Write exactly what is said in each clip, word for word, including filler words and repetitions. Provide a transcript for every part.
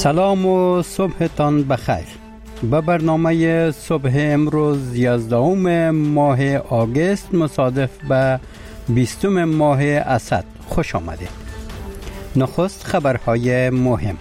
سلام و صبحتان بخیر. به برنامه صبح امروز یازدهم ماه آگوست مصادف به بیستم ماه اسد خوش آمده. نخست خبرهای مهم.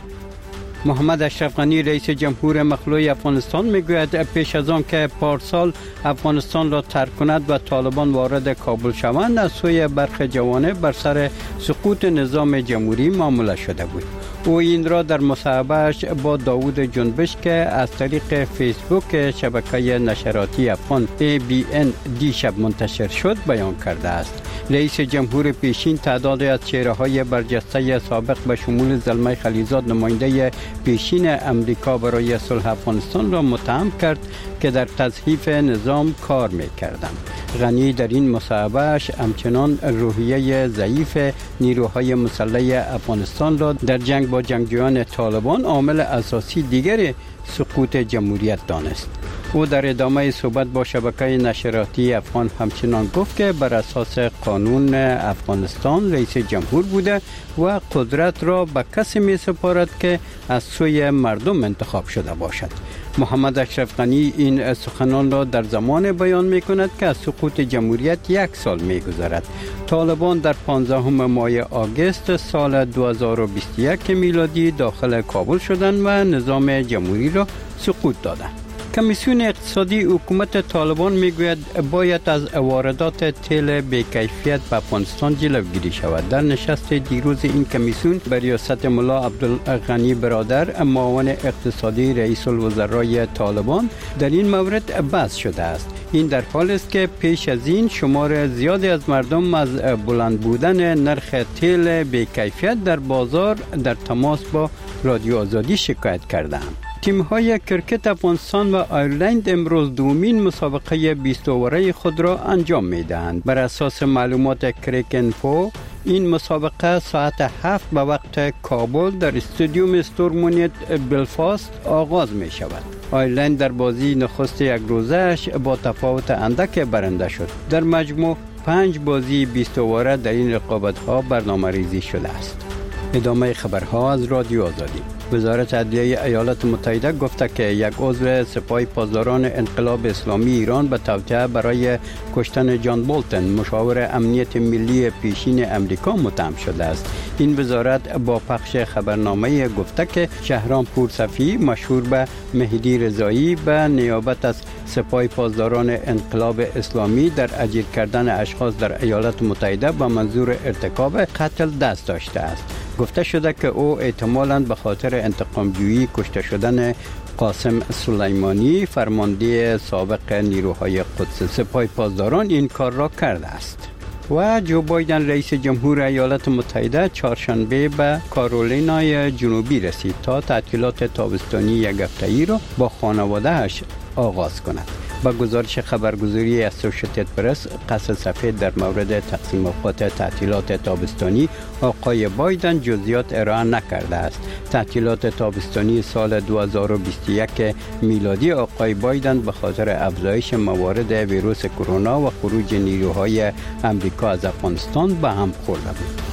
محمد اشرف غنی رئیس جمهور مخلوع افغانستان میگوید پیش از آن که پارسال افغانستان را ترک کند و طالبان وارد کابل شوند، از سوی برخی جوانب بر سر سقوط نظام جمهوری معامله شده بود. او این را در مصاحبه‌اش با داوود جنبش که از طریق فیسبوک شبکه نشراتی افغان ای بی ان دیشب منتشر شد بیان کرده است. رئیس جمهور پیشین تعدادی از چهره‌های برجسته سابق به شمول زلمه خلیزاد نماینده پیشین امریکا برای صلح افغانستان را متهم کرد که در تضعیف نظام کار می‌کردند. غنی در این مصاحبه‌اش همچنان روحیه ضعیف نیروهای مسلح افغانستان را در جنگ با جنگجویان طالبان عامل اساسی دیگر سقوط جمهوریت دانست. او در ادامه صحبت با شبکه نشراتی افغان همچنان گفت که بر اساس قانون افغانستان رئیس جمهور بوده و قدرت را به کسی می سپارد که از سوی مردم انتخاب شده باشد. محمد اشرف غنی این سخنان را در زمان بیان می کند که از سقوط جمهوریت یک سال می گذرد. طالبان در پانزدهم ماه آگوست سال دو هزار و بیست و یک میلادی داخل کابل شدند و نظام جمهوری را سقوط دادند. کمیسیون اقتصادی حکومت طالبان میگوید باید از واردات تیل بی‌کیفیت به افغانستان جلوگیری شود. در نشست دیروز این کمیسیون به ریاست ملا عبدالغنی برادر معاون اقتصادی رئیس الوزرای طالبان در این مورد بحث شده است. این در حالی است که پیش از این شمار زیادی از مردم از بلند بودن نرخ تیل بی‌کیفیت در بازار در تماس با رادیو آزادی شکایت کردند. تیم‌های کرکت افغانستان و آیرلند امروز دومین مسابقه بیست اووره خود را انجام می‌دهند. بر اساس معلومات کریکنفو این مسابقه ساعت هفت به وقت کابل در استادیوم استورمونیت بلفاست آغاز می شود. آیرلند در بازی نخست یک روزه‌اش با تفاوت اندک برنده شد. در مجموع پنج بازی بیست اووره در این رقابت‌ها برنامه‌ریزی شده است. ادامه خبرها از رادیو آزادی. وزارت عدلیه ایالات متحده گفته که یک عضو سپاه پاسداران انقلاب اسلامی ایران به توطئه برای کشتن جان بولتن مشاور امنیت ملی پیشین امریکا متهم شده است. این وزارت با پخش خبرنامه گفته که شهرام پورصفی مشهور به مهدی رضایی به نیابت از سپاه پاسداران انقلاب اسلامی در اجیر کردن اشخاص در ایالات متحده به منظور ارتکاب قتل دست داشته است. گفته شده که او احتمالاً به خاطر انتقام جویی کشته شدن قاسم سلیمانی فرمانده سابق نیروهای قدس سپاه پاسداران این کار را کرده است. و جو بایدن رئیس جمهور ایالات متحده چهارشنبه به کارولینای جنوبی رسید تا تعطیلات تابستانی یک هفته‌ای را با خانواده‌اش آغاز کند. با گزارش خبرگزاری اسوسییتد پرس قصر سفید در مورد تقسیم اوقات تعطیلات تابستانی آقای بایدن جزئیات ارائه نکرده است. تعطیلات تابستانی سال دو هزار و بیست و یک میلادی آقای بایدن به خاطر افزایش موارد ویروس کرونا و خروج نیروهای امریکا از افغانستان به هم خورده بود.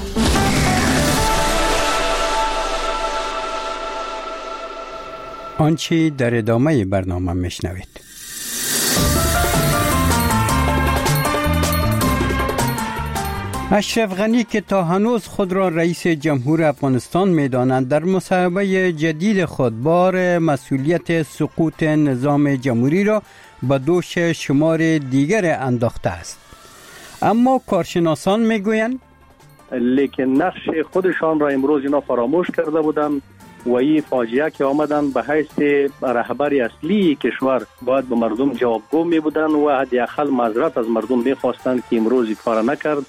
آنچه در ادامه برنامه میشنوید. اشرف غنی که تا هنوز خود را رئیس جمهور افغانستان می‌داند، در مصاحبه جدید خود بار مسئولیت سقوط نظام جمهوری را به دوش شمار دیگر انداخته است. اما کارشناسان میگویند لیکن نقش خودشان را امروز اینا فراموش کرده بودند و این فاجعه که آمدن به حیث رهبر اصلی کشور باید به مردم جوابگو می بودند و حداقل معذرت از مردم می‌خواستند که امروز کار نکرد.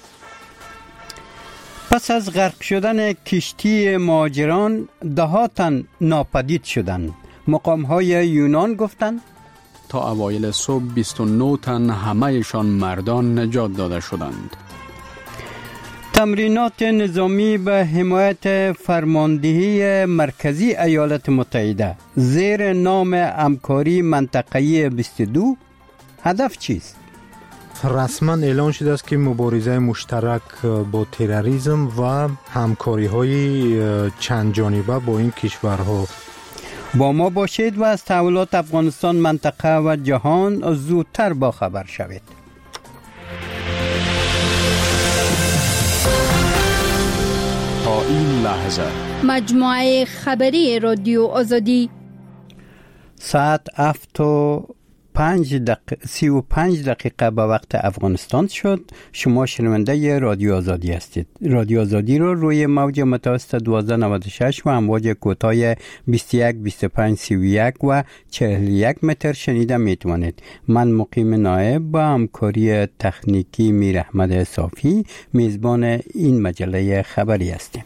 پس از غرق شدن کشتی مهاجران ده تن ناپدید شدند. مقام‌های یونان گفتند تا اوایل صبح بیست و نه تن همه‌شان مردان نجات داده شدند. تمرینات نظامی به حمایت فرماندهی مرکزی ایالات متحده زیر نام همکاری منطقه‌ای بیست و دو هدف چیست؟ رسما اعلان شده است که مبارزه مشترک با تروریسم و همکاری‌های چند جانبه با این کشورها با ما باشید و از تحولات افغانستان، منطقه و جهان زودتر با خبر شوید. تا این لحظه مجموعه خبری رادیو آزادی ساعت هفت و پنج دقیقه سی و پنج دقیقه به وقت افغانستان شد. شما شنونده رادیو آزادی هستید. رادیو آزادی رو روی موج متوسط دوازده نود و شش و امواج کوتاه بیست و یک بیست و پنج سی و یک و چهل و یک متر شنیده میتوانید. من مقیم نایب با همکاری تکنیکی میر احمد صافی میزبان این مجله خبری هستیم.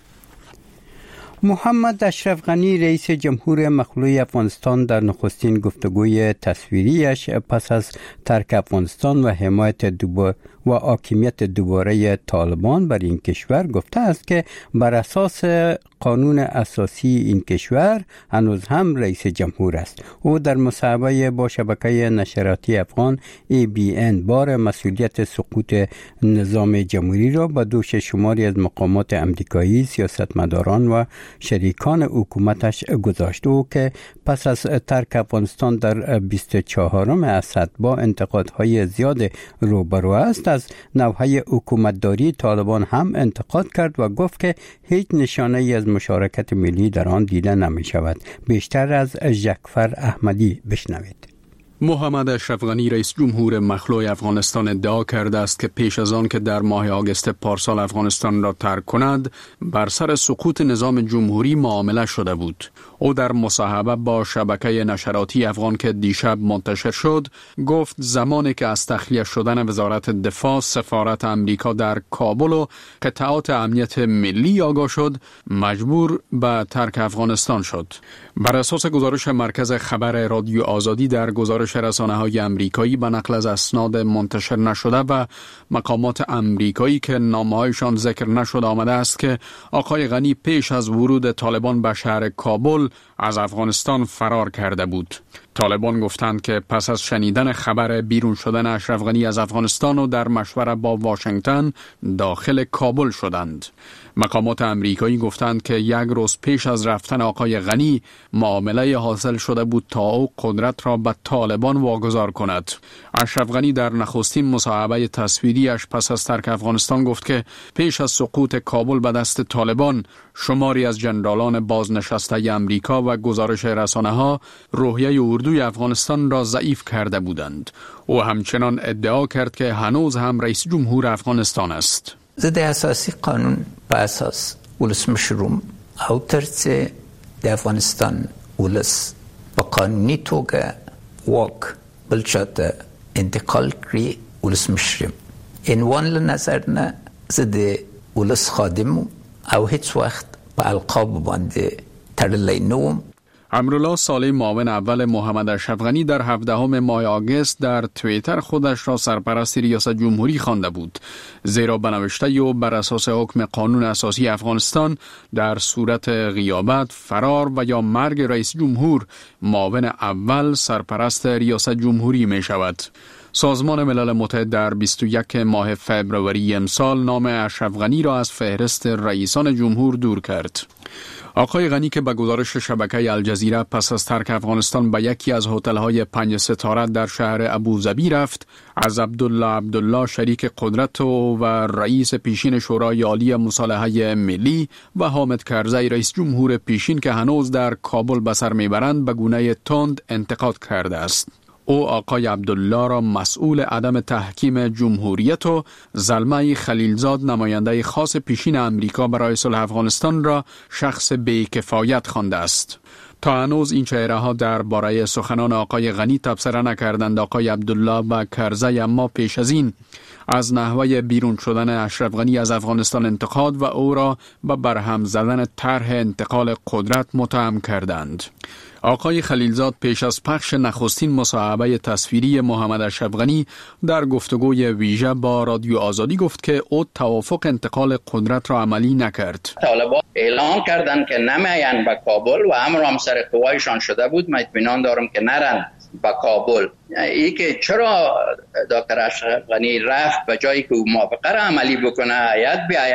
محمد اشرف غنی رئیس جمهور مخلوع افغانستان در نخستین گفتگوی تصویریش پس از ترک افغانستان و حمایت دوباره و حاکمیت دوباره طالبان بر این کشور گفته است که بر اساس قانون اساسی این کشور هنوز هم رئیس جمهور است. او در مصاحبه با شبکه نشراتی افغان ای بی ان بار مسئولیت سقوط نظام جمهوری را به دوش شماری از مقامات امریکایی، سیاستمداران و شریکان حکومتش گذاشت. او که پس از ترک افغانستان در بیست و چهارم اسد با انتقادهای زیاد روبرو است، از نوحه حکومتداری طالبان هم انتقاد کرد و گفت که هیچ نشانه ای از مشارکت ملی در آن دیده نمی شود. بیشتر از جعفر احمدی بشنوید. محمد اشرف غنی رئیس جمهور مخلوع افغانستان ادعا کرده است که پیش از آن که در ماه آگوست پارسال افغانستان را ترک کند بر سر سقوط نظام جمهوری معامله شده بود. او در مصاحبه با شبکه نشراتی افغان که دیشب منتشر شد گفت زمانی که از تخلیه شدن وزارت دفاع سفارت امریکا در کابل و قطعات امنیت ملی آگاه شد مجبور به ترک افغانستان شد. بر اساس گزارش مرکز خبر رادیو آزادی در گزارش رسانه‌های امریکایی به نقل از اسناد منتشر نشده و مقامات امریکایی که نامه‌هایشان ذکر نشده آمده است که آقای غنی پیش از ورود طالبان به شهر کابل از افغانستان فرار کرده بود. طالبان گفتند که پس از شنیدن خبر بیرون شدن اشرف غنی از افغانستان و در مشوره با واشنگتن داخل کابل شدند. مقامات امریکایی گفتند که یک روز پیش از رفتن آقای غنی معامله حاصل شده بود تا او قدرت را به طالبان واگذار کند. اشرف غنی در نخستین مصاحبه تصویریش پس از ترک افغانستان گفت که پیش از سقوط کابل به دست طالبان شماری از جنرالان بازنشسته امریکا و گزارش رسانه‌ها روحیه اردوی افغانستان را ضعیف کرده بودند. او همچنان ادعا کرد که هنوز هم رئیس جمهور افغانستان است. ضد اساسی قانون په اساس ولس مشروم او ترڅ د افغانستان ولس په قانوني توګه واک بل چاته انتقال کړي ولس مشروم عنوان له نظر نه ضد ولس خادم او هیڅ وخت په القاب باندې تړلی نوم. امرالله صالح معاون اول محمد اشرف غنی در هفدهم ماه آگوست در توییتر خودش را سرپرست ریاست جمهوری خوانده بود، زیرا به نوشته او بر اساس حکم قانون اساسی افغانستان در صورت غیابت، فرار و یا مرگ رئیس جمهور معاون اول سرپرست ریاست جمهوری می شود. سازمان ملل متحد در بیست و یک ماه فبروری امسال نام اشرف غنی را از فهرست رئیسان جمهور دور کرد. آقای غنی که به گزارش شبکه الجزیره پس از ترک افغانستان به یکی از هتل‌های پنج ستاره در شهر ابوظبی رفت، از عبدالله عبدالله شریک قدرت و رئیس پیشین شورای عالی مصالحه ملی و حامد کرزی رئیس جمهور پیشین که هنوز در کابل به سر میبرند به گونه تند انتقاد کرده است. او آقای عبدالله را مسئول عدم تحکیم جمهوریت و زلمه خلیلزاد نماینده خاص پیشین امریکا برای صلح افغانستان را شخص بی‌کفایت خوانده است. تا هنوز این چهره ها درباره سخنان آقای غنی تبصره نکردند. آقای عبدالله و کرزی اما پیش از این از نحوه بیرون شدن اشرف غنی از افغانستان انتقاد و او را به برهم زدن طرح انتقال قدرت متهم کردند. آقای خلیلزاد پیش از پخش نخستین مصاحبه تصویری محمد اشرف غنی در گفتگوی ویژه با رادیو آزادی گفت که او توافق انتقال قدرت را عملی نکرد. طالبان اعلان کردند که نمیاین به کابل و امر هم سر قوایشان شده بود. من اطمینان دارم که نرن به کابل. ای که چرا دکتر اشرف غنی رفت به جایی که او موافقه را عملی بکنه، هیئت بیاید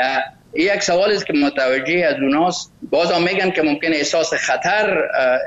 یک سوال است که متوجه از اوناست. باز هم میگن که ممکن احساس خطر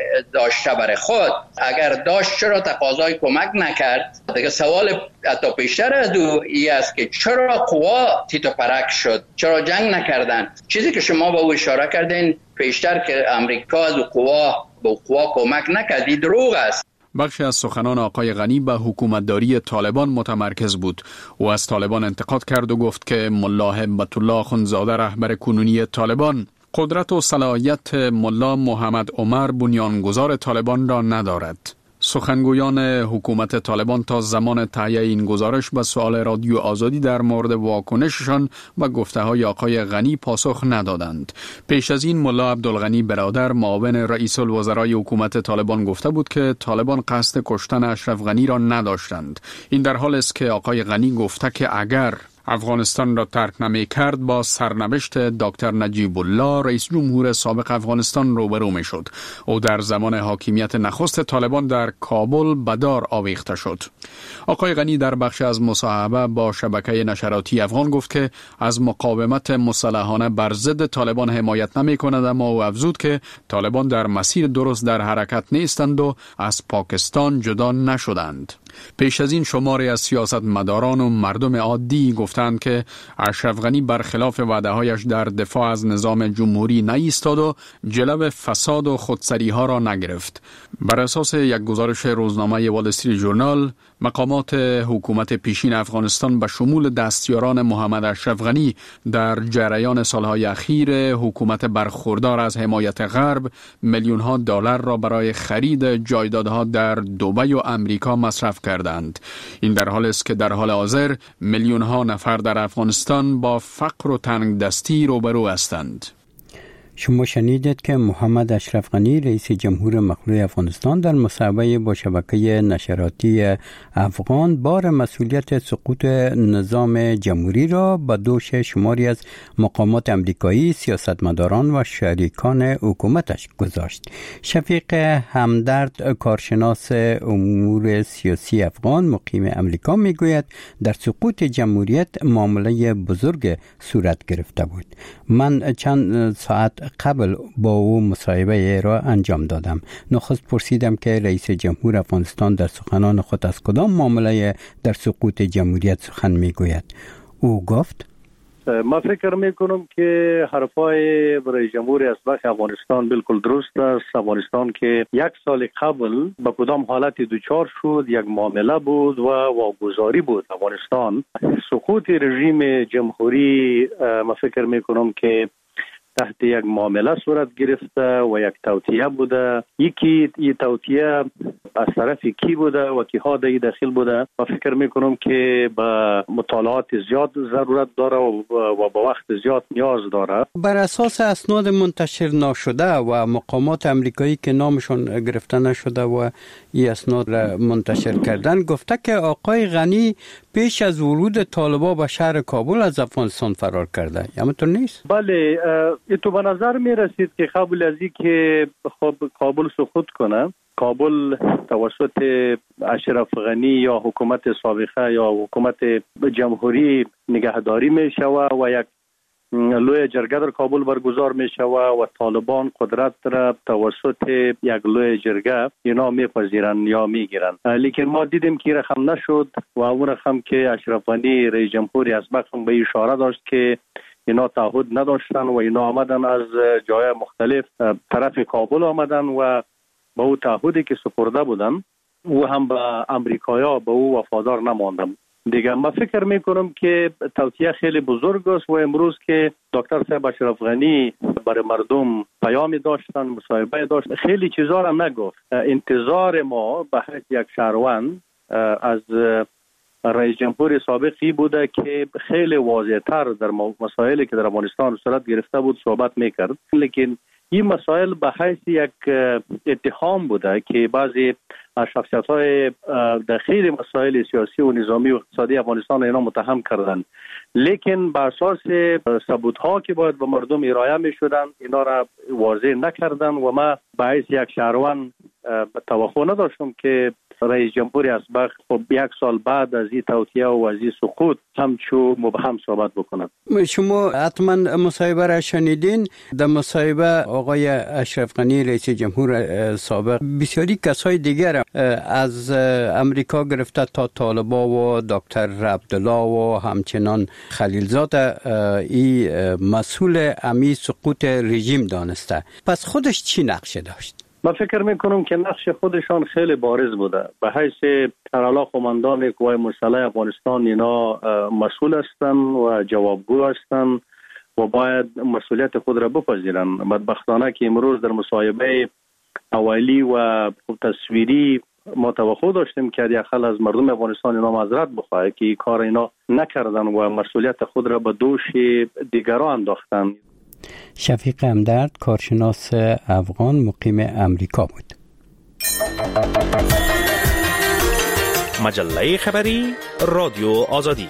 داشته برای خود، اگر داشت چرا تقاضای کمک نکرد؟ دیگه سوال حتی بیشتر از او این است که چرا قوا تیت و پرک شد، چرا جنگ نکردن؟ چیزی که شما به او اشاره کردین پیشتر که امریکا از قوا به قوا کمک نکردی دروغ است. بخشی از سخنان آقای غنی به حکومتداری طالبان متمرکز بود. او از طالبان انتقاد کرد و گفت که ملا هبت الله اخندزاده رهبر کنونی طالبان قدرت و صلاحیت ملا محمد عمر بنیانگذار طالبان را ندارد. سخنگویان حکومت طالبان تا زمان تهیه این گزارش به سؤال رادیو آزادی در مورد واکنششان و گفته های آقای غنی پاسخ ندادند. پیش از این ملا عبدالغنی برادر معاون رئیس الوزرای حکومت طالبان گفته بود که طالبان قصد کشتن اشرف غنی را نداشتند. این در حال است که آقای غنی گفته که اگر افغانستان را ترک نمی کرد با سرنوشت دکتر نجیب الله رئیس جمهور سابق افغانستان روبرو می شد. او در زمان حاکمیت نخست طالبان در کابل به دار آویخته شد. آقای غنی در بخش از مصاحبه با شبکه نشراتی افغان گفت که از مقاومت مسلحانه بر ضد طالبان حمایت نمی کند، اما او افزود که طالبان در مسیر درست در حرکت نیستند و از پاکستان جدا نشدند. پیش از این شماری از سیاستمداران و مردم عادی گفتند که اشرف غنی برخلاف وعده‌هایش در دفاع از نظام جمهوری نایستاد و جلو فساد و خودسری ها را نگرفت. بر اساس یک گزارش روزنامه وال استریت ژورنال، مقامات حکومت پیشین افغانستان به شمول دستیاران محمد اشرف غنی در جریان سالهای اخیر حکومت برخوردار از حمایت غرب میلیون ها دلار را برای خرید جایدادها در دبی و امریکا مصرف کردند. این در حالی است که در حال حاضر میلیون ها نفر در افغانستان با فقر و تنگدستی روبرو هستند. شما شنیدید که محمد اشرف غنی رئیس جمهور مخلوع افغانستان در مصاحبه با شبکه نشراتی افغان بار مسئولیت سقوط نظام جمهوری را به دوش شماری از مقامات امریکایی، سیاستمداران و شریکان حکومتش گذاشت. شفیق همدرد، کارشناس امور سیاسی افغان مقیم امریکا، میگوید در سقوط جمهوریت معامله بزرگ صورت گرفته بود. من چند ساعت قبل با او مصاحبه را انجام دادم. نخست پرسیدم که رئیس جمهور افغانستان در سخنان خود از کدام معامله در سقوط جمهوریت سخن میگوید. او گفت ما فکر میکنم که حرفای رئیس جمهور اسبق افغانستان بالکل درست است. افغانستان که یک سال قبل به کدام حالت دوچار شد، یک معامله بود و واگذاری بود افغانستان. سقوط رژیم جمهوری ما فکر میکنم که تحت یک معامله صورت گرفته و یک توطئه بوده. یکی این توطئه از طرف کی بوده و کیها در داخل بوده. من فکر میکنم که به مطالعات زیاد ضرورت داره و با وقت زیاد نیاز داره. بر اساس اسناد منتشر نشده و مقامات امریکایی که نامشون گرفته نشده و این اسناد را منتشر کردن، گفته که آقای غنی پیش از ورود طالبان به شهر کابل از افغانستان فرار کرده. همینطور نیست؟ بله، تو به نظر می رسید که قبل از این که خب کابل سقوط کنه، کابل توسط اشرف غنی یا حکومت سابقه یا حکومت جمهوری نگهداری می شود و یک لوی جرگه در کابل برگزار می شود و طالبان قدرت را توسط یک لوی جرگه اینا می پذیرن یا می گیرن. لیکن ما دیدیم که رقم نشد و اون رقم که اشرف غنی رئیس جمهوری اسبق به اشاره داشت که اینا تعهد نداشتن و اینا آمدن از جای مختلف طرف کابل آمدن و با او تعهدی که سپرده بودن و هم به امریکایا به او وفادار نماندن. دیگه من فکر میکنم که توطئه خیلی بزرگ است و امروز که دکتر صاحب اشرف غنی برای مردم پیامی داشتن، مصاحبه داشت، خیلی چیزا را نگفت. انتظار ما به حیث یک شهروند از رئیس جمهور سابقی بوده که خیلی واضح‌تر در مسائلی که در افغانستان صورت گرفته بود صحبت میکرد، لیکن این مسائل به حیث یک اتهام بوده که بعضی از شخصیت‌های داخل مسائل سیاسی و نظامی و اقتصادی افغانستان اینا متهم کردند، لیکن بر اساس ثبوت‌ها که باید به مردم ارائه می‌شدن اینا را واضح نکردن و ما به حیث یک شهروند توقع نداشتم که رئیس جمهور اسبق خب یک سال بعد از این توطئه و از این سقوط همچو مبهم صحبت بکنند. شما حتما مصاحبه را شنیدین. در مصاحبه آقای اشرف غنی رئیس جمهور سابق بسیاری کسای دیگر از امریکا گرفته تا طالبا و دکتر عبدالله و همچنان خلیلزاد ای مسئول امی سقوط رژیم دانسته. پس خودش چی نقشه داشت؟ من فکر میکنم که نقش خودشان خیلی بارز بوده. به حیث سرالا قماندان قوای مسلح افغانستان اینا مسئول هستند و جوابگو هستند و باید مسئولیت خود را بپذیرند. بدبختانه که امروز در مصاحبه اولی و تصویری ما توقع داشتیم که یخل از مردم افغانستان اینا معذرت بخواهد که کار اینا نکردن و مسئولیت خود را به دوش دیگران انداختن. شفیق همدرد کارشناس افغان مقیم امریکا بود. مجله خبری رادیو آزادی.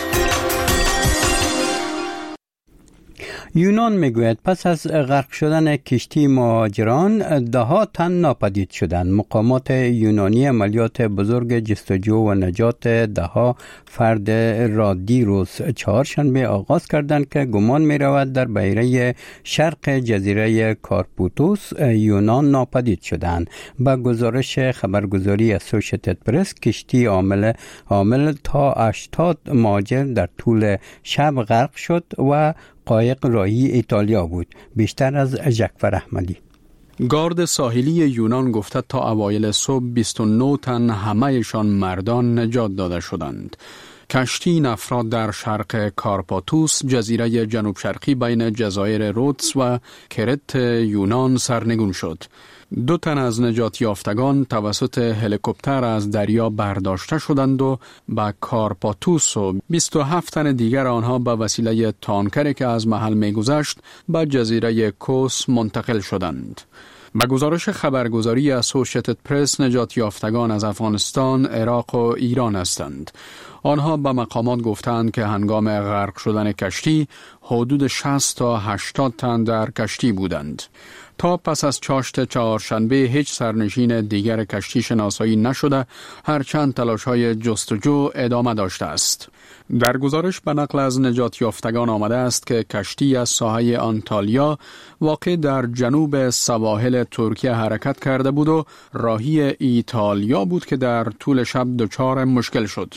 یونان میگوید پس از غرق شدن کشتی مهاجران ده ها تن ناپدید شدند. مقامات یونانی عملیات بزرگ جستجو و نجات ده ها فرد را دیروز چهارشنبه آغاز کردند که گمان می رود در بحیره شرق جزیره کارپاتوس یونان ناپدید شدند. با گزارش خبرگزاری اسوشیتد پرس کشتی عامل عامل تا هشتاد مهاجر در طول شب غرق شد و قایق راهی ایتالیا بود. بیشتر از جعفر احمدی. گارد ساحلی یونان گفته تا اوایل صبح بیست و نه تن همه‌شان مردان نجات داده شدند. کشتی این افراد در شرق کارپاتوس جزیره جنوب شرقی بین جزایر رودس و کرت یونان سرنگون شد. دو تن از نجات یافتگان توسط هلیکوپتر از دریا برداشته شدند و به کارپاتوس و بیست و هفت تن دیگر آنها به وسیله تانکری که از محل می‌گذشت به جزیره کوس منتقل شدند. به گزارش خبرگزاری اسوشیتد پرس نجات یافتگان از افغانستان، عراق و ایران هستند. آنها به مقامات گفتند که هنگام غرق شدن کشتی حدود شصت تا هشتاد تن در کشتی بودند. تا پس از چاشت چهارشنبه هیچ سرنشین دیگر کشتی شناسایی نشده، هرچند تلاش‌های جستجو ادامه داشته است. در گزارش به نقل از نجات یافتگان آمده است که کشتی از ساحل آنتالیا واقع در جنوب سواحل ترکیه حرکت کرده بود و راهی ایتالیا بود که در طول شب دچار مشکل شد.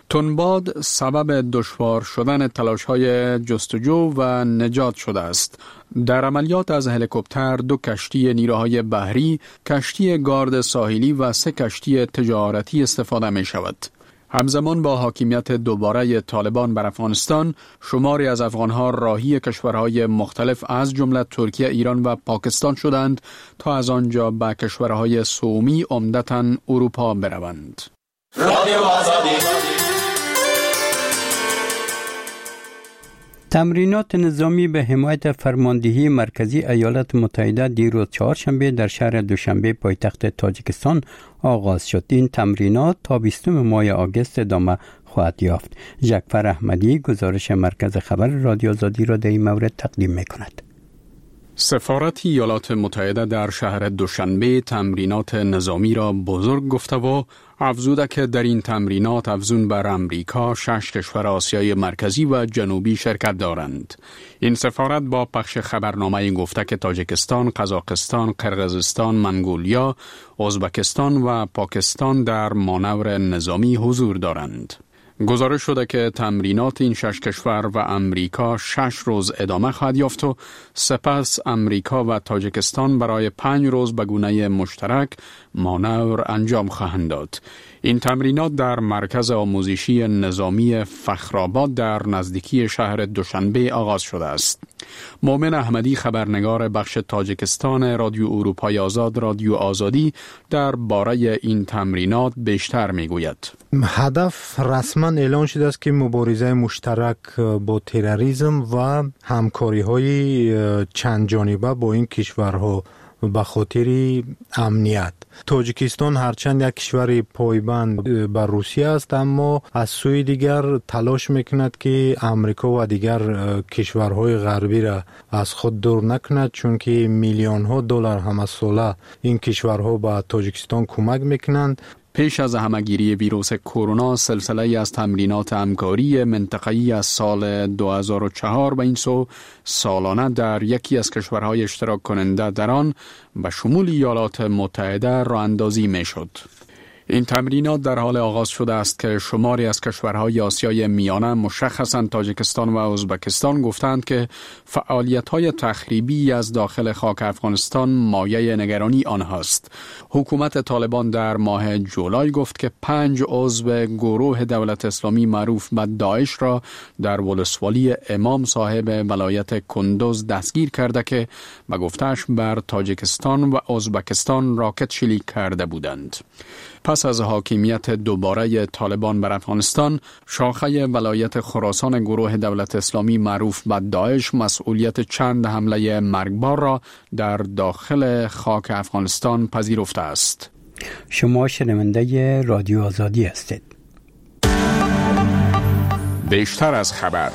تنباد سبب دشوار شدن تلاش‌های جستجو و نجات شده است. در عملیات از هلیکوپتر دو کشتی نیروهای بحری، کشتی گارد ساحلی و سه کشتی تجارتی استفاده می شود. همزمان با حاکمیت دوباره طالبان بر افغانستان، شماری از افغانها راهی کشورهای مختلف از جمله ترکیه، ایران و پاکستان شدند تا از آنجا به کشورهای سومی عمدتاً اروپا بروند. رادیو آزادی. تمرینات نظامی به حمایت فرماندهی مرکزی ایالات متحده دیروز چهارشنبه در شهر دوشنبه پایتخت تاجیکستان آغاز شد. این تمرینات تا بیستم ماه آگوست ادامه خواهد یافت. جعفر احمدی گزارش مرکز خبر رادیو آزادی را در این مورد تقدیم می‌کند. سفارت ایالات متحده در شهر دوشنبه تمرینات نظامی را بزرگ گفته و افزوده که در این تمرینات افزون بر امریکا شش کشور آسیای مرکزی و جنوبی شرکت دارند. این سفارت با پخش خبرنامه گفته که تاجیکستان، قزاقستان، قرقیزستان، منگولیا، ازبکستان و پاکستان در مانور نظامی حضور دارند. گزارش شده که تمرینات این شش کشور و امریکا شش روز ادامه خواهد یافت و سپس امریکا و تاجیکستان برای پنج روز به گونه مشترک مانور انجام خواهند داد. این تمرینات در مرکز آموزشی نظامی فخرآباد در نزدیکی شهر دوشنبه آغاز شده است. مومن احمدی خبرنگار بخش تاجیکستان رادیو اروپای آزاد رادیو آزادی در باره این تمرینات بیشتر میگوید. هدف رسما اعلان شده است که مبارزه مشترک با تروریسم و همکاری‌های چند جانبه با این کشورها به خاطر امنیت. تاجیکستان هرچند یک کشور پایبند بر روسیه است، اما از سوی دیگر تلاش میکند که امریکا و دیگر کشورهای غربی را از خود دور نکند، چون که میلیون ها دلار هم از ساله این کشورها به تاجیکستان کمک میکنند. پیش از همهگیری ویروس کرونا، سلسله از تمرینات همکاری منطقه‌ای از سال دو هزار و چهار به این سو سالانه در یکی از کشورهای اشتراک کننده در آن به شمول ایالات متحده راه اندازی می شد. این تمرینات در حال آغاز شده است که شماری از کشورهای آسیای میانه مشخصاً تاجیکستان و ازبکستان گفتند که فعالیت‌های تخریبی از داخل خاک افغانستان مایه نگرانی آنهاست. حکومت طالبان در ماه جولای گفت که پنج عضو گروه دولت اسلامی معروف به داعش را در ولسوالی امام صاحب ولایت کندوز دستگیر کرده که به گفته‌اش بر تاجیکستان و ازبکستان راکت شلیک کرده بودند. پس از حاکمیت دوباره طالبان بر افغانستان، شاخه ولایت خراسان گروه دولت اسلامی معروف به داعش مسئولیت چند حمله مرگبار را در داخل خاک افغانستان پذیرفته است. شما شنونده رادیو آزادی هستید. بیشتر از خبر.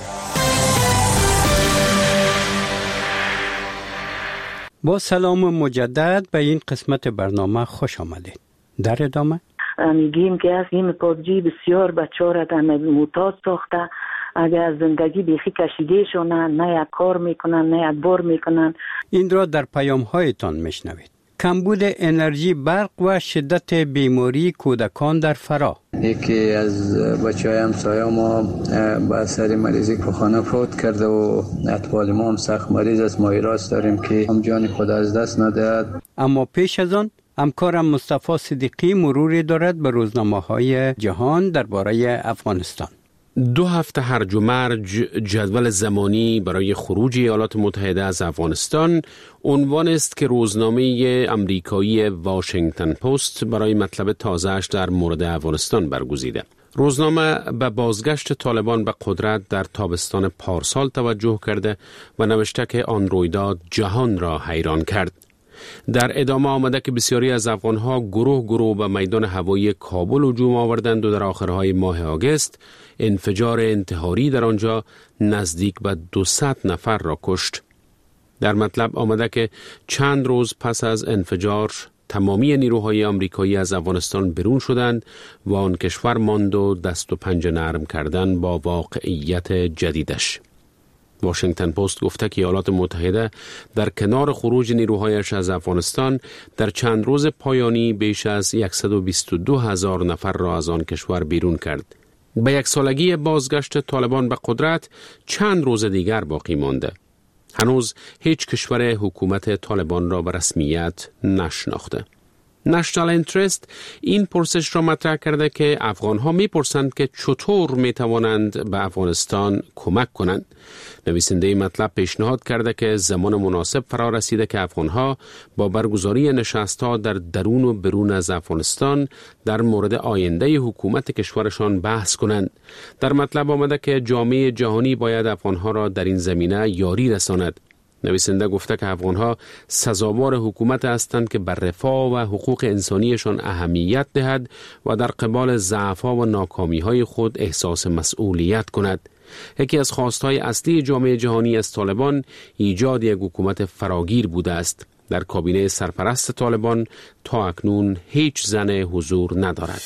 با سلام مجدد به این قسمت برنامه خوش آمدید. در ادامه میگیم که از این پابجی بسیار بچه را در معتاد ساخته، اگر از زندگی بیخی کشیده شونن، نه یک کار میکنن نه یک بار میکنن. این را در پیام هایتان میشنوید. کمبود انرژی برق و شدت بیماری کودکان در فرا. یکی از بچه‌های همسایه ما با اثر مریضی که خانه فوت کرده و اطفال ما هم سخت مریض است. ما ایراس داریم که هم جان خود از دست ندهد. اما پیش از آن همکارم مصطفی صدیقی مروری دارد به روزنامه‌های جهان درباره افغانستان. دو هفته هرج و مرج جدول زمانی برای خروج ایالات متحده از افغانستان عنوان است که روزنامه امریکایی واشنگتن پست برای مطلب تازه‌اش در مورد افغانستان برگزیده. روزنامه به بازگشت طالبان به قدرت در تابستان پارسال توجه کرده و نوشته که آن رویداد جهان را حیران کرد. در ادامه آمده که بسیاری از افغانها گروه گروه به میدان هوایی کابل هجوم آوردند و در آخرهای ماه آگوست انفجار انتحاری در آنجا نزدیک به دویست نفر را کشت. در مطلب آمده که چند روز پس از انفجار تمامی نیروهای آمریکایی از افغانستان برون شدند و آن کشور ماند و دست و پنجه نرم کردن با واقعیت جدیدش. واشنگتن پست گفته که ایالات متحده در کنار خروج نیروهایش از افغانستان در چند روز پایانی بیش از صد و بیست و دو هزار نفر را از آن کشور بیرون کرد. به یک سالگی بازگشت طالبان به قدرت چند روز دیگر باقی مانده. هنوز هیچ کشور حکومت طالبان را به رسمیت نشناخته. نشنال اینترست این پرسش را مطرح کرده که افغانها میپرسند که چطور میتوانند به افغانستان کمک کنند. نویسنده مطلب پیشنهاد کرده که زمان مناسب فرا رسیده که افغانها با برگزاری نشست‌ها در درون و برون از افغانستان در مورد آینده حکومت کشورشان بحث کنند. در مطلب آمده که جامعه جهانی باید افغانها را در این زمینه یاری رساند. نویسنده گفته که افغانها سزاوار حکومت هستند که بر رفاه و حقوق انسانیشان اهمیت دهد و در قبال ضعف‌ها و ناکامی‌های خود احساس مسئولیت کند. یکی از خواستهای اصلی جامعه جهانی از طالبان ایجاد یک حکومت فراگیر بوده است. در کابینه سرپرست طالبان تا اکنون هیچ زن حضور ندارد.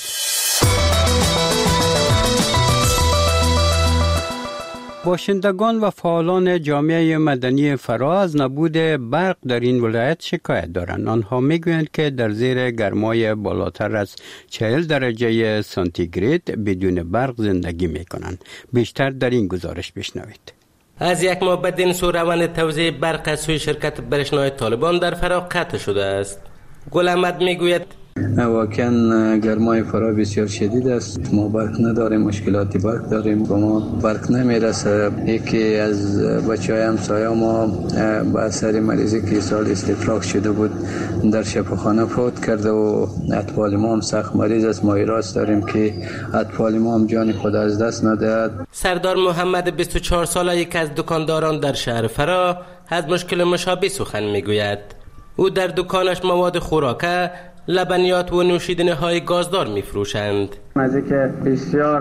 باشندگان و فعالان جامعه مدنی فرا از نبود برق در این ولایت شکایت دارند. آنها میگویند که در زیر گرمای بالاتر از چهل درجه سانتیگراد بدون برق زندگی میکنند. بیشتر در این گزارش بشنوید. از یک ماه بعد این سو روند توزیع برق از سوی شرکت برشنای طالبان در فرا قطع شده است. گل احمد میگوید واقعا گرمای فرا بسیار شدید است. ما برق نداریم، مشکلاتی برق داریم، با ما برق نمیرسه. یکی از بچه‌های همسایه ما با اثر مریضی که سال استفراغ شده بود در شفاخانه فوت کرده و اطفال ما هم سخت مریض است. ما ایراس داریم که اطفال ما هم جان خود از دست ندهد. سردار محمد بیست و چهار ساله یک از دکانداران در شهر فرا از مشکل مشابه سخن میگوید. او در دکانش مواد خوراکه لبنیات و نوشیدنی های گازدار می فروشند. از اینکه بسیار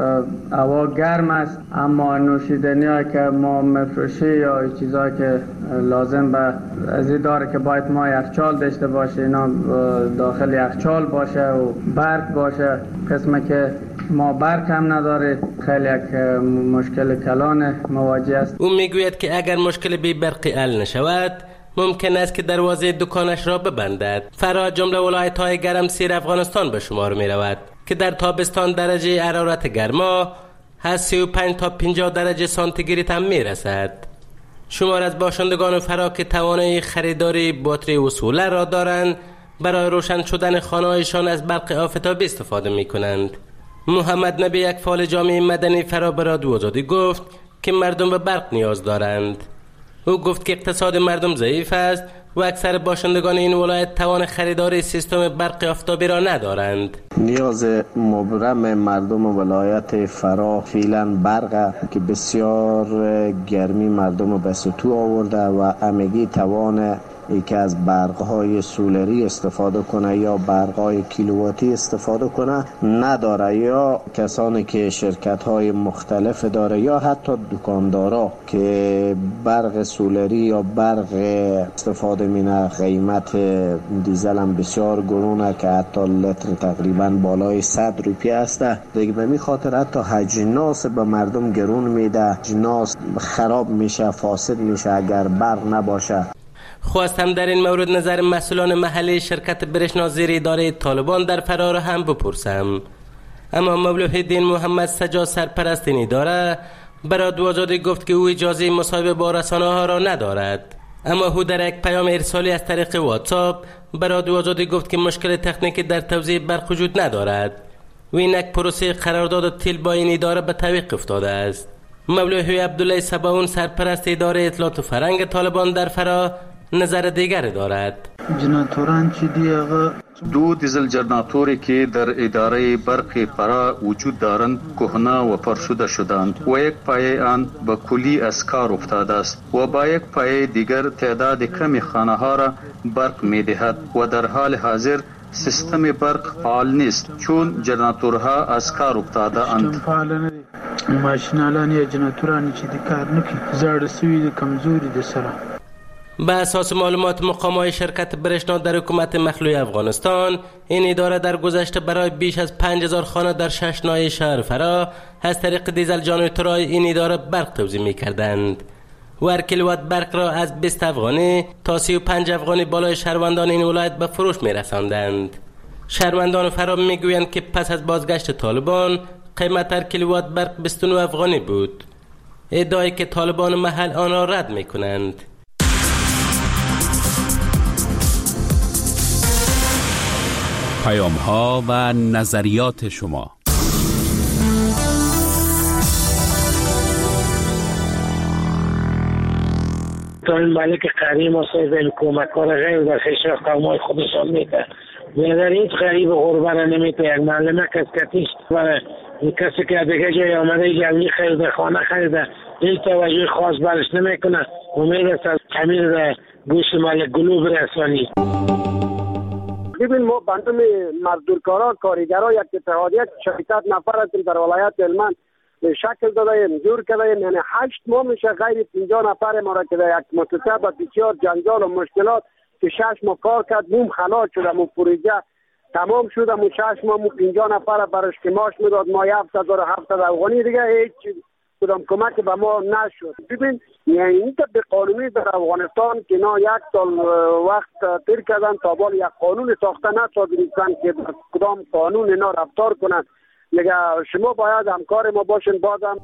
هوا گرم است، اما نوشیدنی ها که ما میفروشی یا چیزایی که لازم به از این داره که باید ما یخچال داشته باشه، اینا داخل یخچال باشه و برق باشه. قسمه که ما برق هم نداره خیلی یک مشکل کلان مواجه است. او میگوید که اگر مشکل بی برقی حل نشود ممکن است که دروازه دکانش را ببندد. فرا جمله ولایت‌های گرمسیر افغانستان به شمار می رود که در تابستان درجه حرارت گرما از سی و پنج تا پنجاه درجه سانتیگراد هم می رسد. شمار از باشندگان فرا که توانایی خریداری باتری و سولر را دارند برای روشن شدن خانه‌هایشان از برق آفتابی استفاده می کنند. محمد نبی، یک فعال جامعه مدنی فرا به رادیو آزادی گفت که مردم به برق نیاز دارند. او گفت که اقتصاد مردم ضعیف است و اکثر باشندگان این ولایت توان خریدار سیستم برق آفتابی را ندارند. نیاز مبرم مردم ولایت فرا فعلا برق که بسیار گرمی مردم به سطوح آورده و همگی توان ای که از برق‌های سولری استفاده کنه یا برق‌های کیلوواتی استفاده کنه نداره، یا کسانی که شرکت‌های مختلف داره یا حتی دکاندارا که برق سولری یا برق استفاده مینه. قیمت دیزل هم بسیار گرونه که حتی لیتر تقریبا بالای صد روپیه است. دیگه به می خاطر حتی اجناس به مردم گرون میده، اجناس خراب میشه، فاسد میشه اگر برق نباشه. خواستم در این مورد نظر مسئولان محلی شرکت برشنا زیر اداره طالبان در فرار هم بپرسم، اما مولوحالدین محمد سجاد سرپرست این اداره برای رادیو آزادی گفت که او اجازه مصاحبه با رسانه ها را ندارد. اما او در یک پیام ارسالی از طریق واتساپ برای رادیو آزادی گفت که مشکل تکنیکی در توزیع برق وجود ندارد و اینک پروسه قرارداد تیل با این اداره به تعویق افتاده است. مولوی عبدالله صباون سرپرست اداره اطلاعات و فرهنگ طالبان در فرا نظر دیگر دارد. جنراتوران چی دی آقا؟ دو دیزل جنراتوری که در اداره برق فرا وجود دارند کهنه و پرشده شدند و یک پایه آن به کلی از کار افتاده است و با یک پایه دیگر تعداد کمی خانه ها را برق می دهد و در حال حاضر سیستم برق فعال نیست چون جنراتورها از کار افتاده اند. ماشینالان یا جنراتورانی چی دی کار نکی زرد سوی کمزوری دی سرا. به اساس معلومات مقامات شرکت برشنا در حکومت مخلوع افغانستان، این اداره در گذشته برای بیش از پنج هزار خانه در شش ناحیه شهر فرا از طریق دیزل جنراتورهای این اداره برق توزیع می‌کردند و هر کیلووات برق را از بیست افغانی تا سی و پنج افغانی بالای شهروندان این ولایت به فروش می‌رساندند. شهروندان فرا می‌گویند که پس از بازگشت طالبان قیمت هر کیلووات برق بیست و نه افغانی بود، ادعایی که طالبان محل آن را رد می‌کنند. پیام ها و نظریات شما. تا این ملک کریم و سیدن کمکار غیر در خشر قومای خودشان میده. نظر هیچ غریب غربه را نمیده. یک معلمه کس کتیش برای کسی که دیگه جای آمده جوی خریده، خانه خریده، هیچ توجه خاص برش نمیکنه. امید است از کمیر گوش ملک گلو برسانی. ببین ما بندم مزدورکارا کارگرا یک اتحادیه شرکت نفر هستیم در ولایت هلمند شکل دادیم، جور کردیم، یعنی هشت ماه میشه غیر پنجاه نفر ما را که در یک مؤسسه با بسیار جنجال و مشکلات که شش ماه کار کرد موم خلاص شده، مو پروژه تمام شده، مو شش ماه مو پنجاه نفر برش که ماش میداد ما هفتصد و هفتصد افغانی دیگه هیچ کدام کمک به ما نشد. ببین یعنی این به قانونی در افغانستان که نه یک سال وقت تیر کردن تا بال یک قانون ساخته نسازن که کدام قانون اینا رفتار کنن. میگه شما باید همکار ما باشین. بازم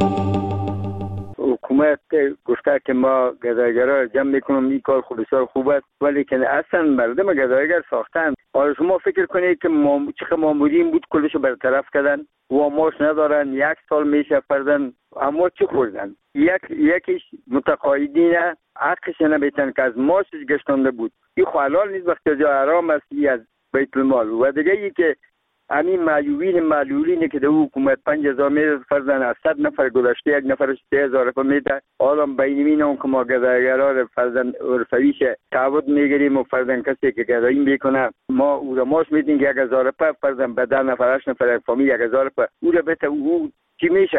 حکومت گفته که ما گدایگرا جمع میکنم، این کار خود بسیار خوب است، ولی که اصلا مردم گدایگر ساختن. حالا شما فکر کنید که ما چه مامورین بود کلشو برطرف کردن و ماش ندارن، یک سال میشه پردن، اما چی خوردن؟ یک یکیش متقاعدین حقش نمیتن که از ماشش گشتنده بود. این حلال نیست وقتی جا حرام است از بیت المال. و دیگه ای که همین معیوبین معلولینی که در حکومت پنج هزار میده فرزن از صد نفر گذشته یک نفرش سه هزار روپیه میده. حالا بینمین اون که ما گدایگرا فرزن عرفویش تعهد میگیریم و فرزن کسی که گدایی میکنه ما او را ماش میدیم یک هزار روپیه فرزن به ده نفر هشت نفر یک فامیل یک هزار روپیه او را بته او چی میشه؟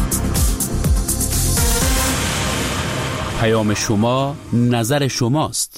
پیام شما نظر شماست.